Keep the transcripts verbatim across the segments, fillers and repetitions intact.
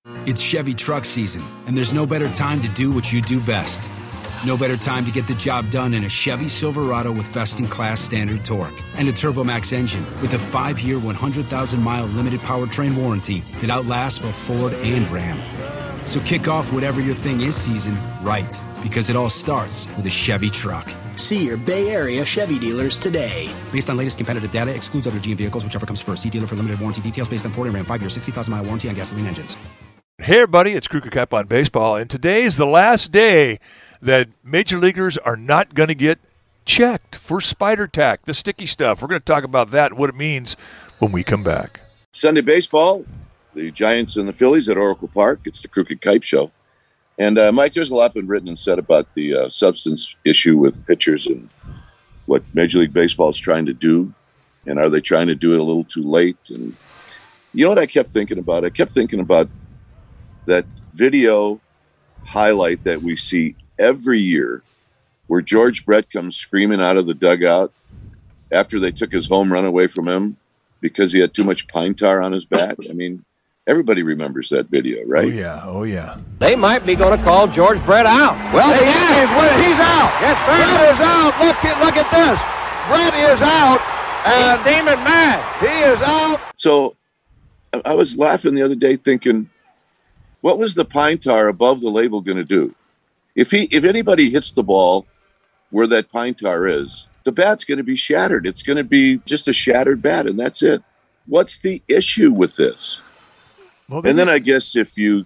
It's Chevy truck season, and there's no better time to do what you do best. No better time to get the job done in a Chevy Silverado with best-in-class standard torque and a TurboMax engine with a five-year, one hundred thousand mile limited powertrain warranty that outlasts both Ford and Ram. So kick off whatever your thing is season right, because it all starts with a Chevy truck. See your Bay Area Chevy dealers today. Based on latest competitive data, excludes other G M vehicles, whichever comes first. See dealer for limited warranty details based on Ford and Ram five-year, sixty thousand mile warranty on gasoline engines. Hey, everybody, it's Kruger Cup on Baseball, and today's the last day that major leaguers are not going to get checked for Spider Tack, the sticky stuff. We're going to talk about that and what it means when we come back. Sunday baseball, the Giants and the Phillies at Oracle Park. It's the Crooked Kipe Show. And, uh, Mike, there's a lot been written and said about the uh, substance issue with pitchers and what Major League Baseball is trying to do. And are they trying to do it a little too late? And you know what I kept thinking about? I kept thinking about that video highlight that we see every year where George Brett comes screaming out of the dugout after they took his home run away from him because he had too much pine tar on his bat. I mean, everybody remembers that video, right? Oh, yeah. Oh, yeah. They might be going to call George Brett out. Well, the Yankees win it. He's out. Yes, sir. Brett is out. Look at, look at this. Brett is out. And he's steaming mad. He is out. So I was laughing the other day thinking, what was the pine tar above the label going to do? If he, if anybody hits the ball where that pine tar is, the bat's going to be shattered. It's going to be just a shattered bat, and that's it. What's the issue with this? Well, and then I guess if you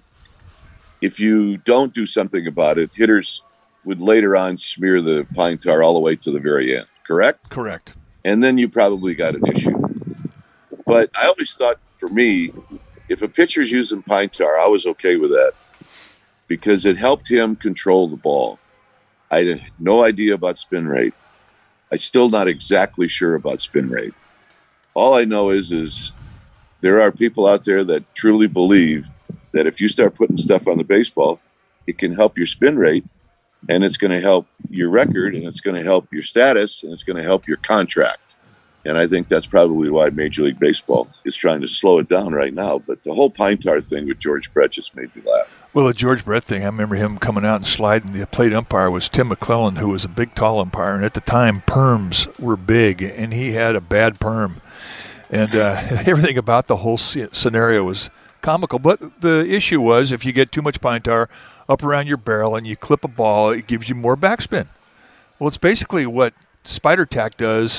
if you don't do something about it, hitters would later on smear the pine tar all the way to the very end, correct? Correct. And then you probably got an issue. But I always thought, for me, if a pitcher's using pine tar, I was okay with that because it helped him control the ball. I had no idea about spin rate. I'm still not exactly sure about spin rate. All I know is, is there are people out there that truly believe that if you start putting stuff on the baseball, it can help your spin rate, and it's going to help your record, and it's going to help your status, and it's going to help your contract. And I think that's probably why Major League Baseball is trying to slow it down right now. But the whole pine tar thing with George Brett just made me laugh. Well, the George Brett thing, I remember him coming out and sliding. The plate umpire was Tim McClellan, who was a big, tall umpire. And at the time, perms were big, and he had a bad perm. And uh, everything about the whole scenario was comical. But the issue was, if you get too much pine tar up around your barrel and you clip a ball, it gives you more backspin. Well, it's basically what Spider Tack does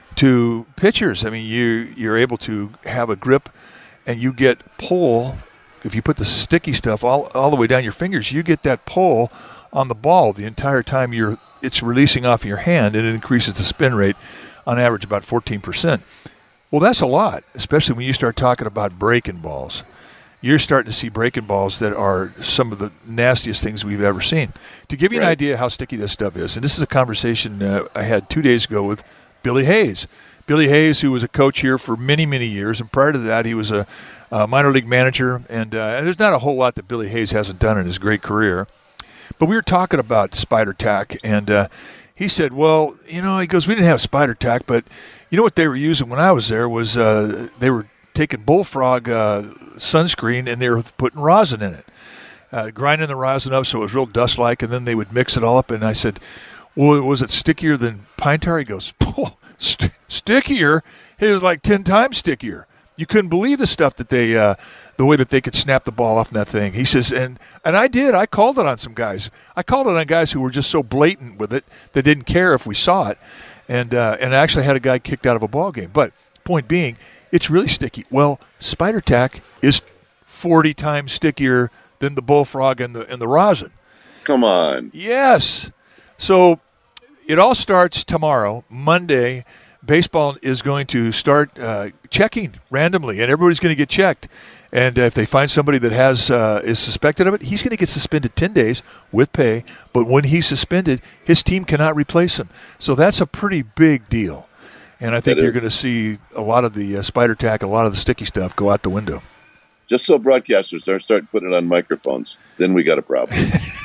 to pitchers. I mean, you, you're able to have a grip, and you get pull. If you put the sticky stuff all, all the way down your fingers, you get that pull on the ball the entire time you're it's releasing off your hand, and it increases the spin rate on average about fourteen percent. Well, that's a lot, especially when you start talking about breaking balls. You're starting to see breaking balls that are some of the nastiest things we've ever seen. To give you right. an idea how sticky this stuff is, and this is a conversation uh, I had two days ago with Billy Hayes. Billy Hayes, who was a coach here for many, many years, and prior to that, he was a, a minor league manager. And, uh, and there's not a whole lot that Billy Hayes hasn't done in his great career. But we were talking about Spider Tack, and uh, he said, well, you know, he goes, we didn't have Spider Tack, but you know what they were using when I was there was uh, they were taking Bullfrog uh, sunscreen, and they were putting rosin in it, uh, grinding the rosin up so it was real dust-like, and then they would mix it all up. And I said, well, was it stickier than pine tar? He goes, oh, st- stickier? It was like ten times stickier. You couldn't believe the stuff that they, uh, the way that they could snap the ball off in that thing. He says, and and I did. I called it on some guys. I called it on guys who were just so blatant with it that didn't care if we saw it. And uh, and I actually had a guy kicked out of a ball game. But point being, it's really sticky. Well, Spider Tack is forty times stickier than the Bullfrog and the and the rosin. Come on. Yes. So it all starts tomorrow, Monday. Baseball is going to start uh, checking randomly, and everybody's going to get checked. And if they find somebody that has uh, is suspected of it, he's going to get suspended ten days with pay. But when he's suspended, his team cannot replace him. So that's a pretty big deal. And I think That you're is. going to see a lot of the uh, Spider Tack, a lot of the sticky stuff go out the window. Just so broadcasters don't start putting it on microphones, then we got a problem.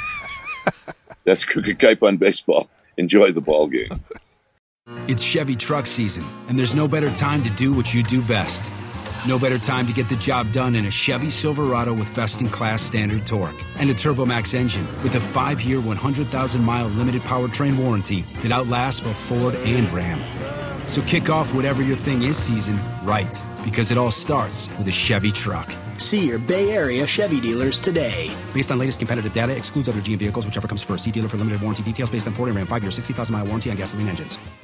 That's Crooked Kipe on Baseball. Enjoy the ball game. It's Chevy truck season, and there's no better time to do what you do best. No better time to get the job done in a Chevy Silverado with best-in-class standard torque. And a TurboMax engine with a five-year, one hundred thousand mile limited powertrain warranty that outlasts both Ford and Ram. So kick off whatever your thing is season right, because it all starts with a Chevy truck. See your Bay Area Chevy dealers today. Based on latest competitive data, excludes other G M vehicles, whichever comes first. See dealer for limited warranty details based on Ford and Ram five-year, sixty thousand mile warranty on gasoline engines.